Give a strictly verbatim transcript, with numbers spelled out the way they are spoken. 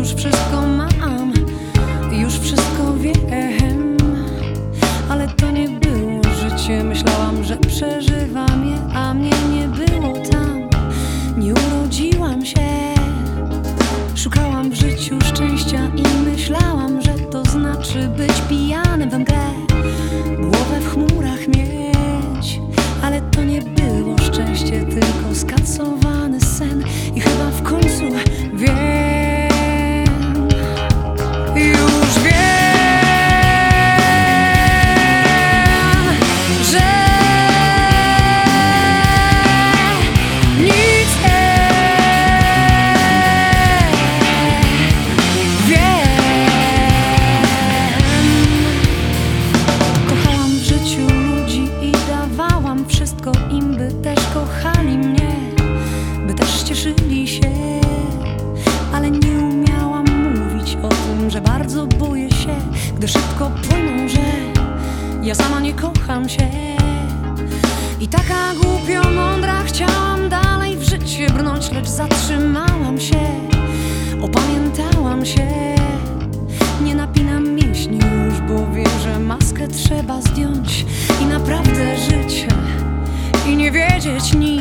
już wszystko mam, już wszystko wiem. Ale to nie było życie, myślałam, że przeżywam je, a mnie nie było tam. Nie urodziłam się, szukałam w życiu szczęścia i myślałam, że to znaczy być pijanym we mgle, głowę w chmurach mieć. Ale to nie było szczęście, tylko skacowany sen. I chyba w końcu wiem, już wiem, że nic nie wiem. Kochałam w życiu ludzi i dawałam wszystko im, by też kochali mnie, by też cieszyli się. Ale nie umiałam mówić o tym, że bardzo boję się, gdy szybko płyną, że ja sama nie kocham się. I taka głupio mądra chciałam dalej w życie brnąć, lecz zatrzymałam się, opamiętałam się. Nie napinam mięśni już, bo wiem, że maskę trzeba zdjąć i naprawdę żyć i nie wiedzieć nic.